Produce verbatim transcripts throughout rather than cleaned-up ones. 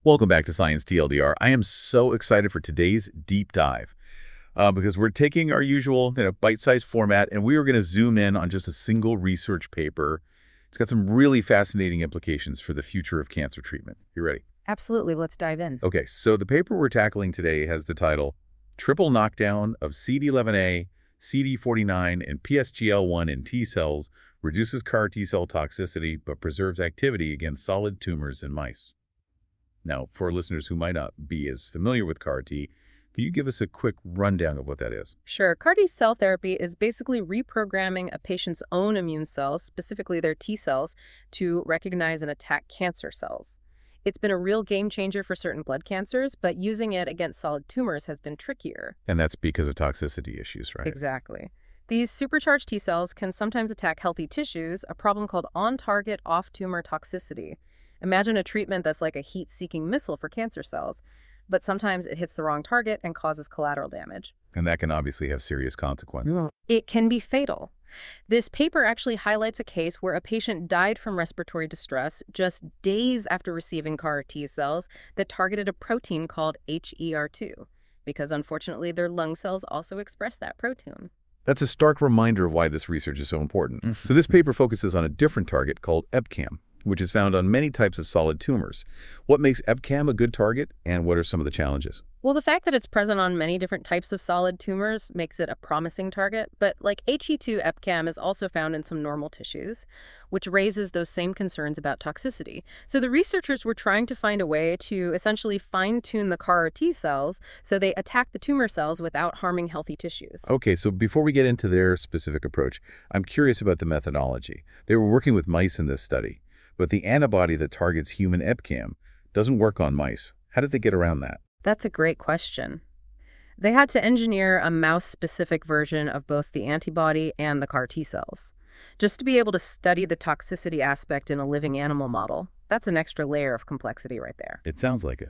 Welcome back to Science T L D R. I am so excited for today's deep dive uh, because we're taking our usual you know, bite-sized format and we are going to zoom in on just a single research paper. It's got some really fascinating implications for the future of cancer treatment. You ready? Absolutely. Let's dive in. Okay, so the paper we're tackling today has the title Triple Knockdown of C D eleven A, C D forty-nine, and P S G L one in T cells reduces CAR T-cell toxicity but preserves activity against solid tumors in mice. Now, for listeners who might not be as familiar with CAR T, can you give us a quick rundown of what that is? Sure. CAR T cell therapy is basically reprogramming a patient's own immune cells, specifically their T cells, to recognize and attack cancer cells. It's been a real game changer for certain blood cancers, but using it against solid tumors has been trickier. And that's because of toxicity issues, right? Exactly. These supercharged T cells can sometimes attack healthy tissues, a problem called on-target off-tumor toxicity. Imagine a treatment that's like a heat-seeking missile for cancer cells, but sometimes it hits the wrong target and causes collateral damage. And that can obviously have serious consequences. Yeah. It can be fatal. This paper actually highlights a case where a patient died from respiratory distress just days after receiving CAR T cells that targeted a protein called H E R two, because unfortunately their lung cells also express that protein. That's a stark reminder of why this research is so important. Mm-hmm. So this paper focuses on a different target called E B C A M, which is found on many types of solid tumors. What makes E B C A M a good target, and what are some of the challenges? Well, the fact that it's present on many different types of solid tumors makes it a promising target, but like H E two, E B C A M is also found in some normal tissues, which raises those same concerns about toxicity. So the researchers were trying to find a way to essentially fine-tune the CAR T cells so they attack the tumor cells without harming healthy tissues. Okay, so before we get into their specific approach, I'm curious about the methodology. They were working with mice in this study, but the antibody that targets human E B C A M doesn't work on mice. How did they get around that? That's a great question. They had to engineer a mouse-specific version of both the antibody and the CAR T cells, just to be able to study the toxicity aspect in a living animal model. That's an extra layer of complexity right there. It sounds like it.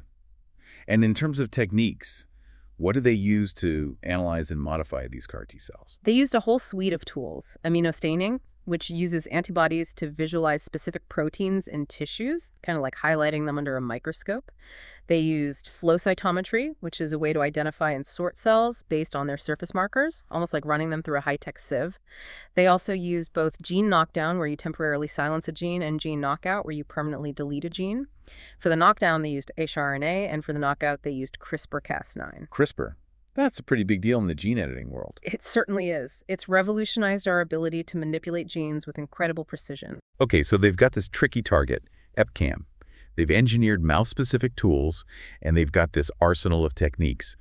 And in terms of techniques, what do they use to analyze and modify these CAR T cells? They used a whole suite of tools. Immunostaining, which uses antibodies to visualize specific proteins in tissues, kind of like highlighting them under a microscope. They used flow cytometry, which is a way to identify and sort cells based on their surface markers, almost like running them through a high-tech sieve. They also used both gene knockdown, where you temporarily silence a gene, and gene knockout, where you permanently delete a gene. For the knockdown, they used hRNA, and for the knockout, they used CRISPR Cas nine. CRISPR? That's a pretty big deal in the gene editing world. It certainly is. It's revolutionized our ability to manipulate genes with incredible precision. Okay, so they've got this tricky target, E B C A M. They've engineered mouse-specific tools, and they've got this arsenal of techniques.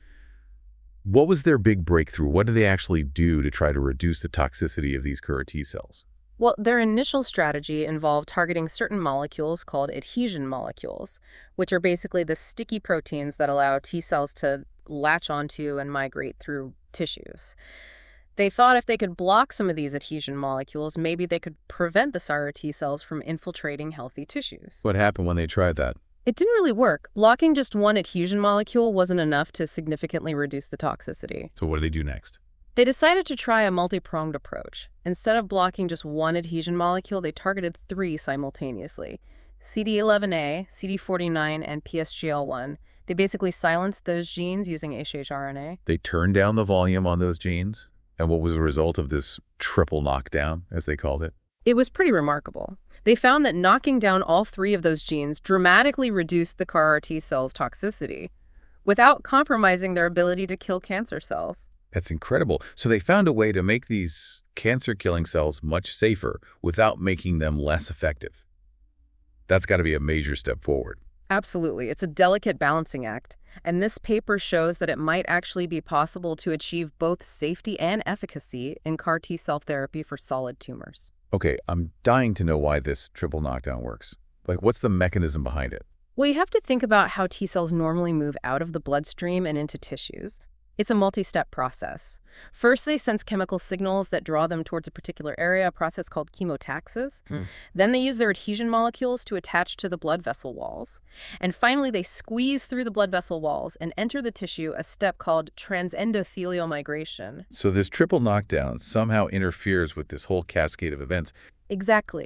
What was their big breakthrough? What did they actually do to try to reduce the toxicity of these CAR T cells? Well, their initial strategy involved targeting certain molecules called adhesion molecules, which are basically the sticky proteins that allow T cells to latch onto and migrate through tissues. They thought if they could block some of these adhesion molecules, maybe they could prevent the S A R T cells from infiltrating healthy tissues. What happened when they tried that? It didn't really work. Blocking just one adhesion molecule wasn't enough to significantly reduce the toxicity. So what do they do next? They decided to try a multi-pronged approach. Instead of blocking just one adhesion molecule, they targeted three simultaneously: C D eleven A, C D forty-nine, and P S G L one. They basically silenced those genes using hRNA. They turned down the volume on those genes? And what was the result of this triple knockdown, as they called it? It was pretty remarkable. They found that knocking down all three of those genes dramatically reduced the CAR T cells' toxicity without compromising their ability to kill cancer cells. That's incredible. So they found a way to make these cancer-killing cells much safer without making them less effective. That's got to be a major step forward. Absolutely. It's a delicate balancing act. And this paper shows that it might actually be possible to achieve both safety and efficacy in CAR T cell therapy for solid tumors. Okay, I'm dying to know why this triple knockdown works. Like, what's the mechanism behind it? Well, you have to think about how T cells normally move out of the bloodstream and into tissues. It's a multi-step process. First, they sense chemical signals that draw them towards a particular area, a process called chemotaxis. Mm. Then they use their adhesion molecules to attach to the blood vessel walls. And finally, they squeeze through the blood vessel walls and enter the tissue, a step called transendothelial migration. So this triple knockdown somehow interferes with this whole cascade of events. Exactly.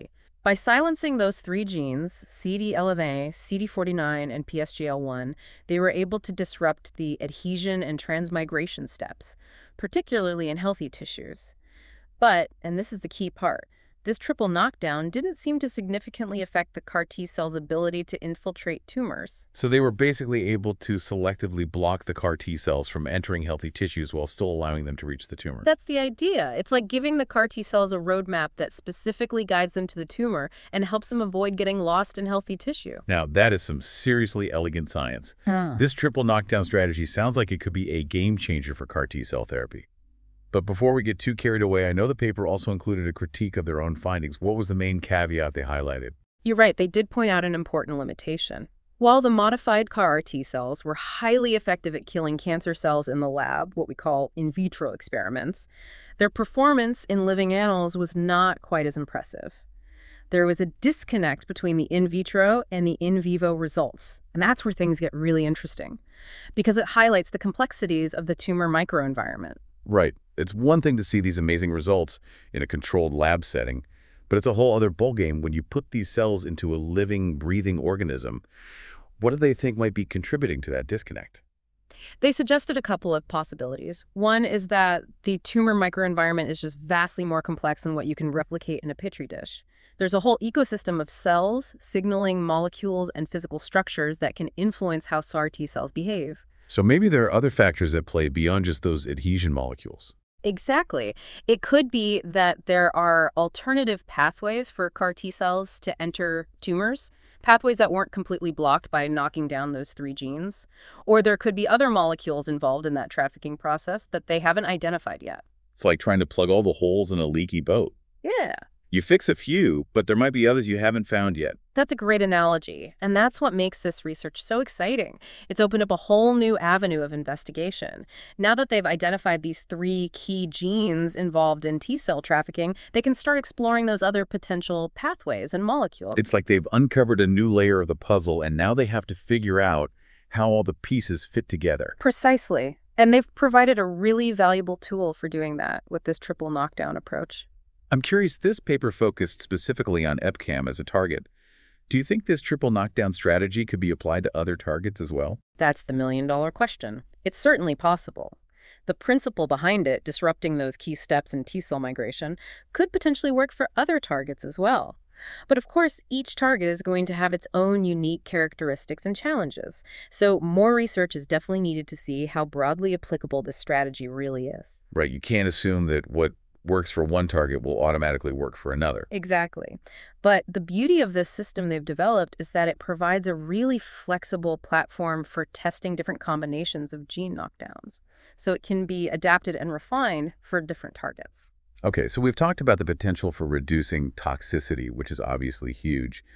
By silencing those three genes, C D eleven A, C D forty-nine, and P S G L one, they were able to disrupt the adhesion and transmigration steps, particularly in healthy tissues. But, and this is the key part, this triple knockdown didn't seem to significantly affect the CAR T cell's ability to infiltrate tumors. So they were basically able to selectively block the CAR T cells from entering healthy tissues while still allowing them to reach the tumor. That's the idea. It's like giving the CAR T cells a roadmap that specifically guides them to the tumor and helps them avoid getting lost in healthy tissue. Now, that is some seriously elegant science. Huh. This triple knockdown strategy sounds like it could be a game changer for CAR T cell therapy. But before we get too carried away, I know the paper also included a critique of their own findings. What was the main caveat they highlighted? You're right, they did point out an important limitation. While the modified CAR T cells were highly effective at killing cancer cells in the lab, what we call in vitro experiments, their performance in living animals was not quite as impressive. There was a disconnect between the in vitro and the in vivo results, and that's where things get really interesting, because it highlights the complexities of the tumor microenvironment. Right. It's one thing to see these amazing results in a controlled lab setting, but it's a whole other ballgame when you put these cells into a living, breathing organism. What do they think might be contributing to that disconnect? They suggested a couple of possibilities. One is that the tumor microenvironment is just vastly more complex than what you can replicate in a Petri dish. There's a whole ecosystem of cells, signaling molecules, and physical structures that can influence how CAR T cells behave. So maybe there are other factors at play beyond just those adhesion molecules. Exactly. It could be that there are alternative pathways for CAR T cells to enter tumors, pathways that weren't completely blocked by knocking down those three genes. Or there could be other molecules involved in that trafficking process that they haven't identified yet. It's like trying to plug all the holes in a leaky boat. Yeah. You fix a few, but there might be others you haven't found yet. That's a great analogy, and that's what makes this research so exciting. It's opened up a whole new avenue of investigation. Now that they've identified these three key genes involved in T-cell trafficking, they can start exploring those other potential pathways and molecules. It's like they've uncovered a new layer of the puzzle, and now they have to figure out how all the pieces fit together. Precisely. And they've provided a really valuable tool for doing that with this triple knockdown approach. I'm curious, this paper focused specifically on EpCAM as a target. Do you think this triple knockdown strategy could be applied to other targets as well? That's the million-dollar question. It's certainly possible. The principle behind it, disrupting those key steps in T-cell migration, could potentially work for other targets as well. But of course, each target is going to have its own unique characteristics and challenges. So more research is definitely needed to see how broadly applicable this strategy really is. Right, you can't assume that what works for one target will automatically work for another. Exactly. But the beauty of this system they've developed is that it provides a really flexible platform for testing different combinations of gene knockdowns. So it can be adapted and refined for different targets. Okay, so we've talked about the potential for reducing toxicity, which is obviously huge.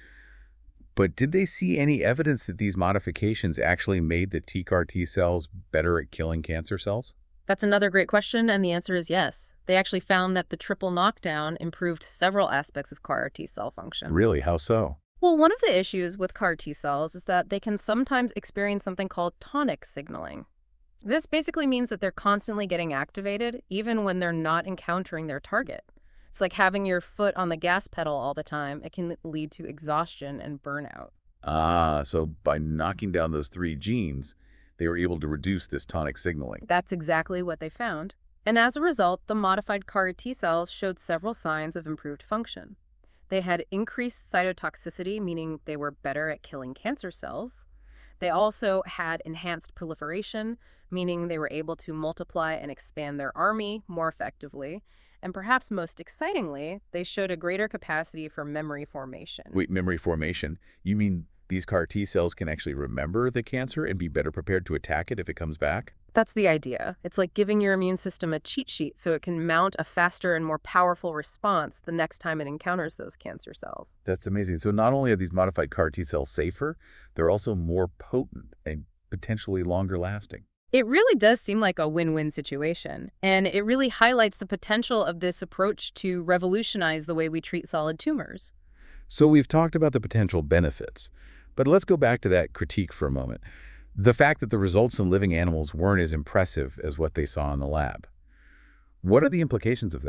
But did they see any evidence that these modifications actually made the T CAR T cells better at killing cancer cells? That's another great question, and the answer is yes. They actually found that the triple knockdown improved several aspects of CAR T cell function. Really? How so? Well, one of the issues with CAR T cells is that they can sometimes experience something called tonic signaling. This basically means that they're constantly getting activated, even when they're not encountering their target. It's like having your foot on the gas pedal all the time. It can lead to exhaustion and burnout. Ah, so by knocking down those three genes, they were able to reduce this tonic signaling. That's exactly what they found. And as a result, the modified CAR T cells showed several signs of improved function. They had increased cytotoxicity, meaning they were better at killing cancer cells. They also had enhanced proliferation, meaning they were able to multiply and expand their army more effectively. And perhaps most excitingly, they showed a greater capacity for memory formation. Wait, memory formation? You mean these CAR T cells can actually remember the cancer and be better prepared to attack it if it comes back? That's the idea. It's like giving your immune system a cheat sheet so it can mount a faster and more powerful response the next time it encounters those cancer cells. That's amazing. So not only are these modified CAR T cells safer, they're also more potent and potentially longer lasting. It really does seem like a win-win situation, and it really highlights the potential of this approach to revolutionize the way we treat solid tumors. So we've talked about the potential benefits, but let's go back to that critique for a moment. The fact that the results in living animals weren't as impressive as what they saw in the lab. What are the implications of that?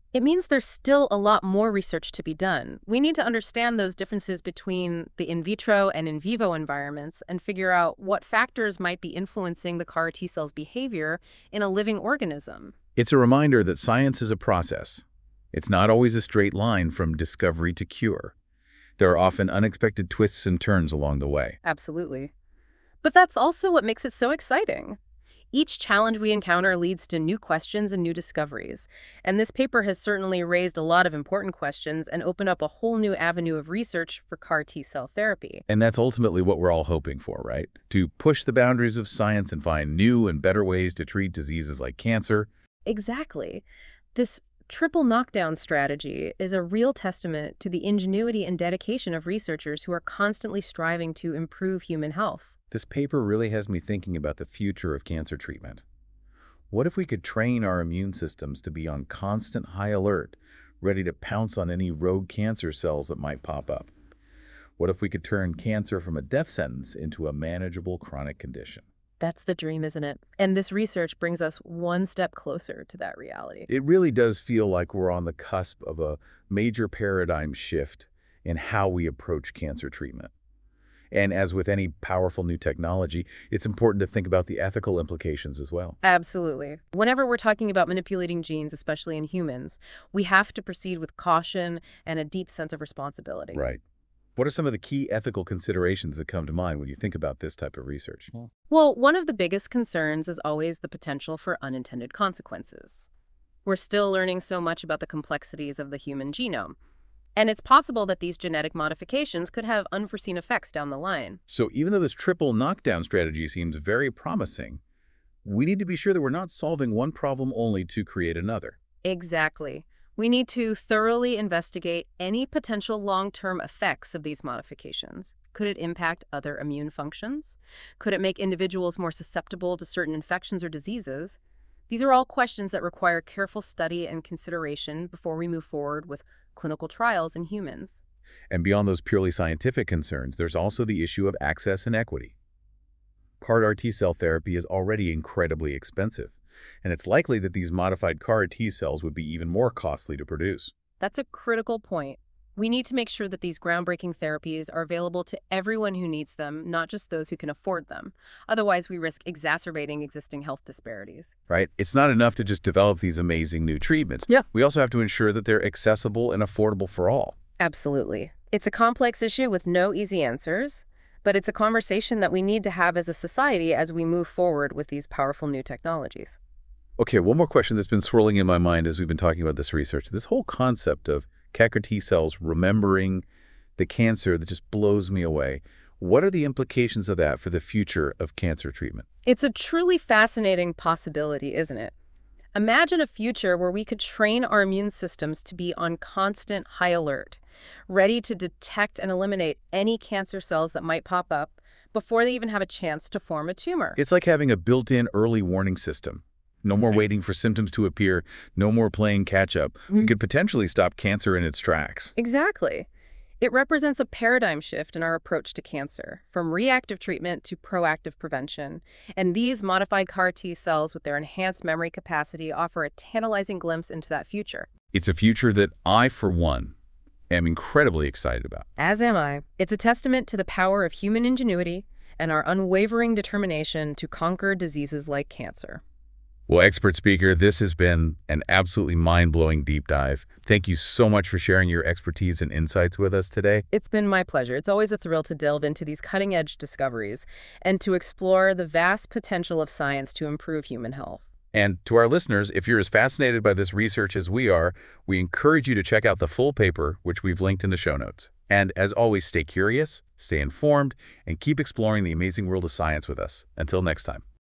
It means there's still a lot more research to be done. We need to understand those differences between the in vitro and in vivo environments and figure out what factors might be influencing the CAR T cell's behavior in a living organism. It's a reminder that science is a process. It's not always a straight line from discovery to cure. There are often unexpected twists and turns along the way. Absolutely. But that's also what makes it so exciting. Each challenge we encounter leads to new questions and new discoveries. And this paper has certainly raised a lot of important questions and opened up a whole new avenue of research for CAR T-cell therapy. And that's ultimately what we're all hoping for, right? To push the boundaries of science and find new and better ways to treat diseases like cancer. Exactly. This triple knockdown strategy is a real testament to the ingenuity and dedication of researchers who are constantly striving to improve human health. This paper really has me thinking about the future of cancer treatment. What if we could train our immune systems to be on constant high alert, ready to pounce on any rogue cancer cells that might pop up? What if we could turn cancer from a death sentence into a manageable chronic condition? That's the dream, isn't it? And this research brings us one step closer to that reality. It really does feel like we're on the cusp of a major paradigm shift in how we approach cancer treatment. And as with any powerful new technology, it's important to think about the ethical implications as well. Absolutely. Whenever we're talking about manipulating genes, especially in humans, we have to proceed with caution and a deep sense of responsibility. Right. What are some of the key ethical considerations that come to mind when you think about this type of research? Well, one of the biggest concerns is always the potential for unintended consequences. We're still learning so much about the complexities of the human genome. And it's possible that these genetic modifications could have unforeseen effects down the line. So even though this triple knockdown strategy seems very promising, we need to be sure that we're not solving one problem only to create another. Exactly. We need to thoroughly investigate any potential long-term effects of these modifications. Could it impact other immune functions? Could it make individuals more susceptible to certain infections or diseases? These are all questions that require careful study and consideration before we move forward with clinical trials in humans. And beyond those purely scientific concerns, there's also the issue of access and equity. CAR T-cell therapy is already incredibly expensive, and it's likely that these modified CAR T-cells would be even more costly to produce. That's a critical point. We need to make sure that these groundbreaking therapies are available to everyone who needs them, not just those who can afford them. Otherwise, we risk exacerbating existing health disparities. Right? It's not enough to just develop these amazing new treatments. Yeah. We also have to ensure that they're accessible and affordable for all. Absolutely. It's a complex issue with no easy answers, but it's a conversation that we need to have as a society as we move forward with these powerful new technologies. Okay, one more question that's been swirling in my mind as we've been talking about this research. This whole concept of CAR T cells remembering the cancer, that just blows me away. What are the implications of that for the future of cancer treatment? It's a truly fascinating possibility, isn't it? Imagine a future where we could train our immune systems to be on constant high alert, ready to detect and eliminate any cancer cells that might pop up before they even have a chance to form a tumor. It's like having a built-in early warning system. No more waiting for symptoms to appear, no more playing catch-up. Mm-hmm. We could potentially stop cancer in its tracks. Exactly. It represents a paradigm shift in our approach to cancer, from reactive treatment to proactive prevention. And these modified CAR T cells with their enhanced memory capacity offer a tantalizing glimpse into that future. It's a future that I, for one, am incredibly excited about. As am I. It's a testament to the power of human ingenuity and our unwavering determination to conquer diseases like cancer. Well, expert speaker, this has been an absolutely mind-blowing deep dive. Thank you so much for sharing your expertise and insights with us today. It's been my pleasure. It's always a thrill to delve into these cutting-edge discoveries and to explore the vast potential of science to improve human health. And to our listeners, if you're as fascinated by this research as we are, we encourage you to check out the full paper, which we've linked in the show notes. And as always, stay curious, stay informed, and keep exploring the amazing world of science with us. Until next time.